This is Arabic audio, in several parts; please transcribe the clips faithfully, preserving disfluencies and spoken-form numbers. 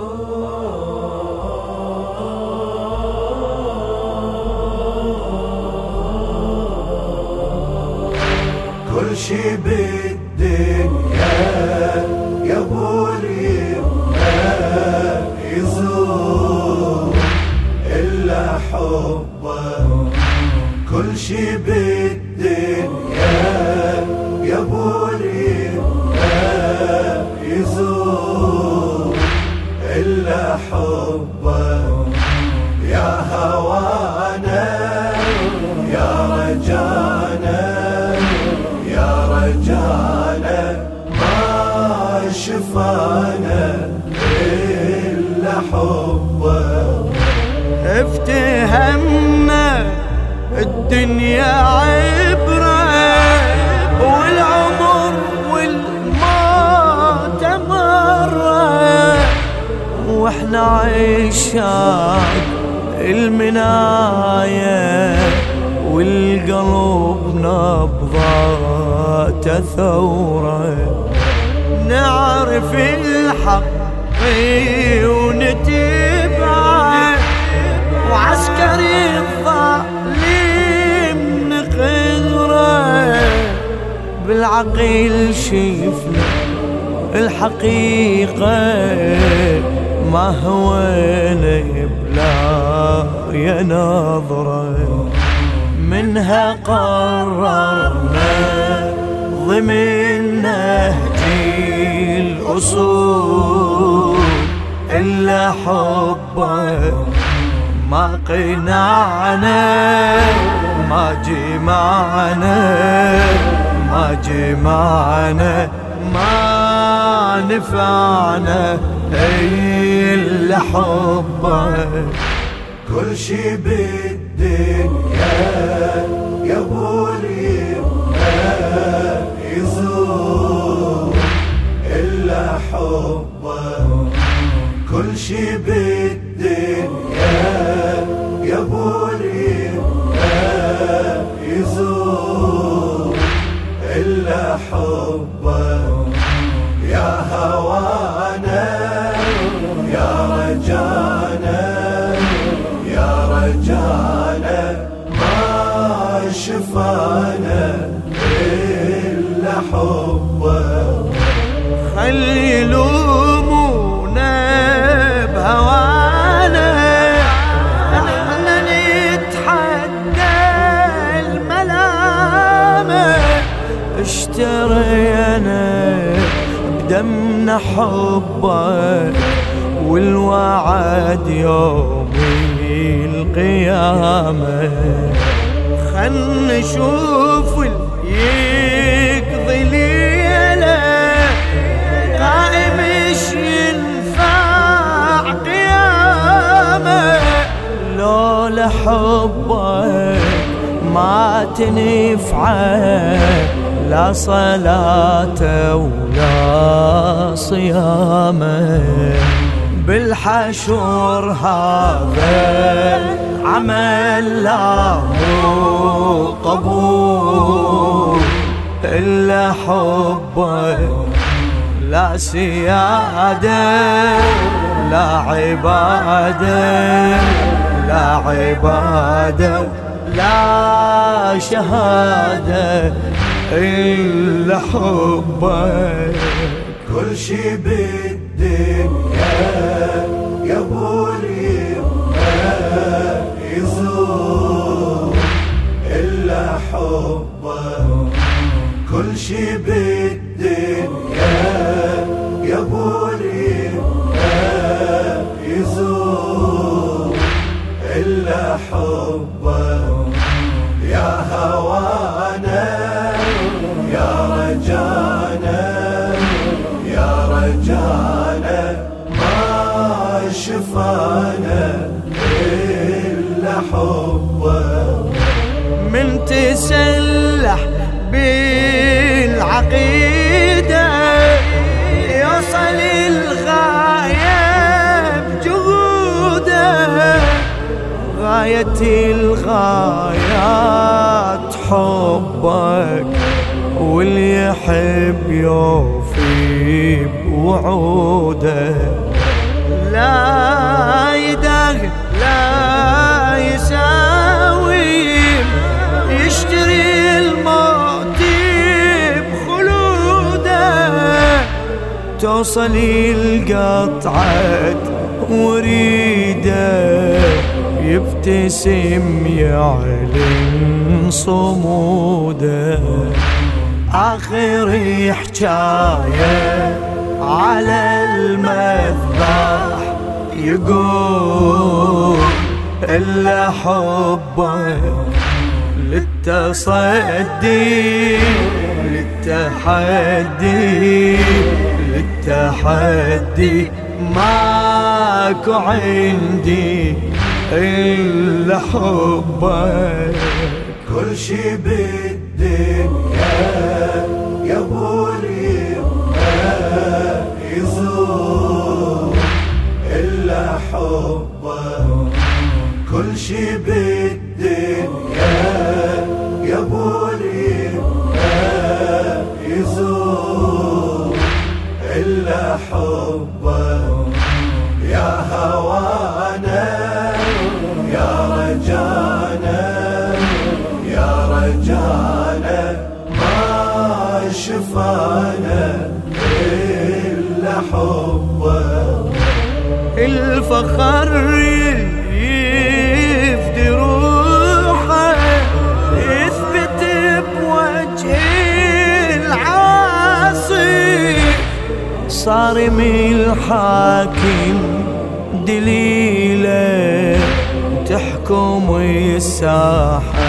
كل شي بالدنيا يا ابو اليمة يزور إلا حبه. كل شي بالدنيا يا ابو اليمة يزور إلا حبه. يا هوانا يا رجانا يا رجانا ما شفانا إلا حبه. افتهمنا الدنيا عبرة والعمر والموت مرة، واحنا عيشان المناية والقلب نبضات ثورة. نعرف الحق ونتبعه وعسكري الظالم نقهره. بالعقل شفنا الحقيقة ما هو بلا يا نظرة. منها قررنا ضمن نهج الأصول إلا حبه. ما قنعنا ما جمعنا ما جمعنا ما نفعنا إلا حبه. كل شي بالدنيا يا ابو اليمة يزور إلا حبه. كل شي بالدنيا يا ابو اليمة يزور إلا حبه. يا هوانا يا رجانا يا رجانا ما شفانا إلا حبه. خلي يلومونا بهوانا احنا نتحدى الملامة. اشترينا بدمنا حبه والوعد يوم القيامة. خل نشوف يقضي ليلة قائم ايش ينفع قيامة. لولا حبك ما تنفعه لا صلاة ولا صيامة. بالحشور هذا عمل له قبول إلا حبه. لا سيادة لا عبادة لا عبادة لا شهادة إلا حبك. كل شي بالدنيا يا ابو اليمة يزور إلا حبه. كل شي بالدنيا يا ابو اليمة يزور إلا حبه. يا هوانا يا رجانا يا رجانا ما شفانا إلا حبه. من تسلح بالعقيدة يوصل الغاية بجهوده. غاية الغايات حبك واللي يحب يوفي بوعوده. لا توصل القطعة وريده يبتسم يعلن صموده. آخر حجاية على المذبح يقول إلا حبك للتصدي للتحدي للتحدي ماكو عندي إلا حبك. كل شي بالدنيا يا ابو اليمة يزور إلا حبك. كل شي بالدنيا يا ابو اليمة يزور إلا حبك. يا هوانا يا رجانا يا رجانا ما شفانا إلا حبك. الفخر يفدي روحه يثبت بوجه العاصي. صارم الحاكم دليله تحكم الساحة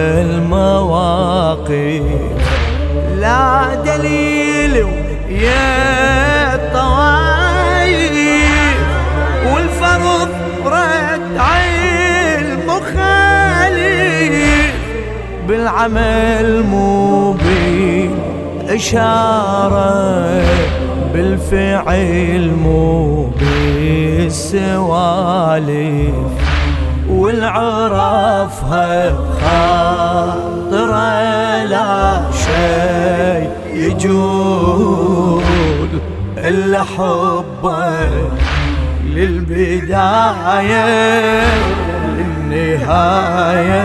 المواقف. لا دليل يا الطوايف والفرض ردع المخالف. بالعمل مو بالإشارة بالفعل مو بالسوالف. والعرفها بخاطره لا شي يجول إلا حبك للبداية للنهاية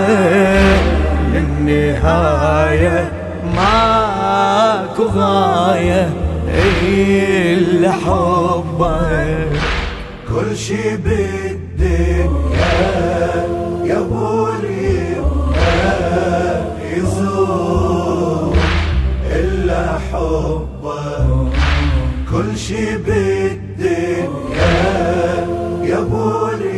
للنهاية ماكو غاية إلا حبك. كل شي بالدنيا يا ابو اليمة يزور إلا حبك. كل شي بالدنيا يا ابو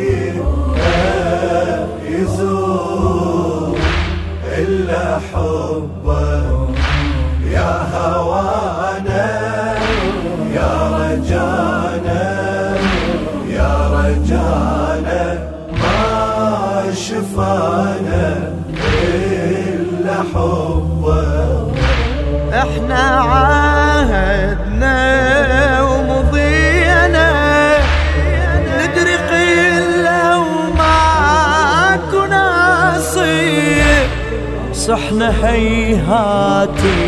اليمة يزور إلا حبك. يا هوانا يا رجانا يا رجانا ما شفانا إلا حبك. احنا عاهدنا ومضينا ندري قلة وماكو نصيب. صحنا هيهاتي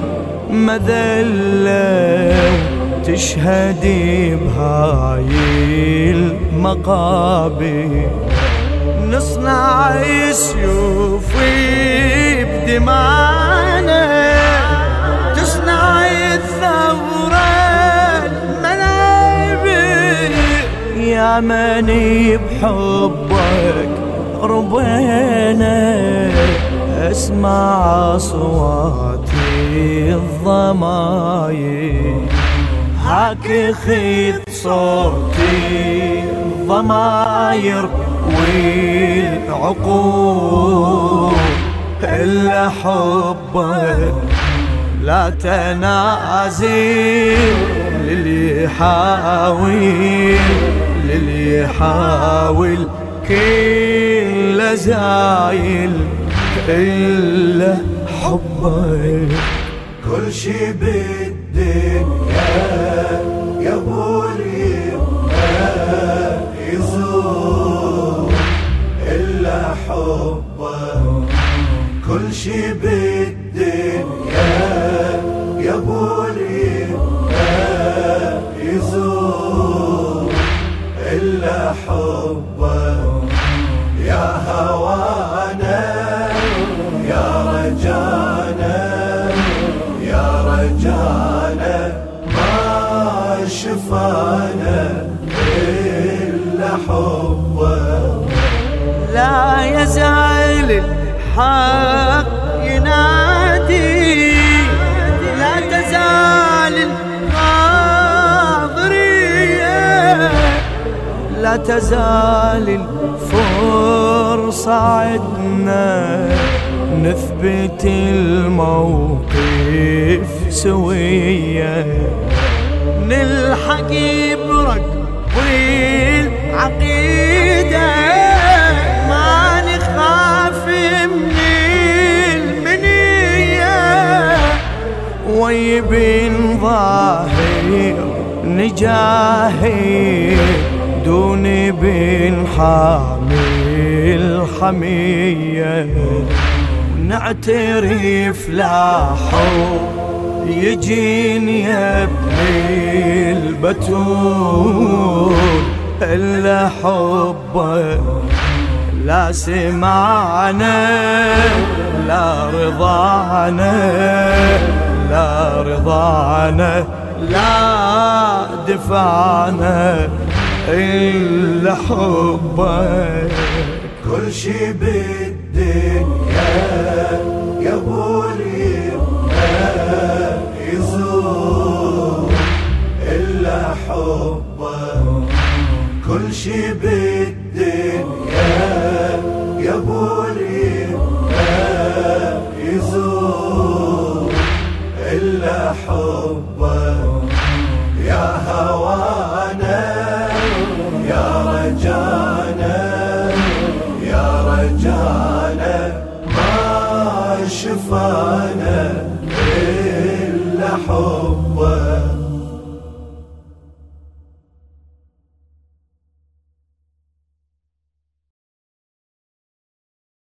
مذلة تشهدي بهاي المقابر. نصنع السيوف بدمانا تصنع الثورة المنابر. يا مني بحبك ربينا اسمع أصواتي الضماير. هاك خذ صوتي الضماير والعقول إلا حبك. لا تنازل للي يحاول للي يحاول كل زايل إلا حبك. كل شي بالدنيا يا ابو اليمة يزور إلا حبك. كل شي بالدنيا يا ابو اليمة يزور إلا حبك. يا هوانا يا رجانا يا رجانا ما رجانا إلا حبه. لا يزال الحق ينادي، لا تزال الناظرية، لا تزال الفرصة عدنا نثبت الموقف سوية، نلحق برق والعقيدة، ما نخاف من المنية، ويبين ظاهر نجاهد دون بن حامي الحمية، نعترف لا حب يجيني يا ابني البتول إلا حبه، لا سمعنا لا رضانا، لا رضانا لا دفعنا إلا حبك. كل شي بالدنيا يا ابو اليمنى يزور إلا حبك، كل شي بالدنيا يا ابو اليمنى يزور إلا حبك. يا هوانا يا رجانا يا رجانا ما شفانا إلا حب.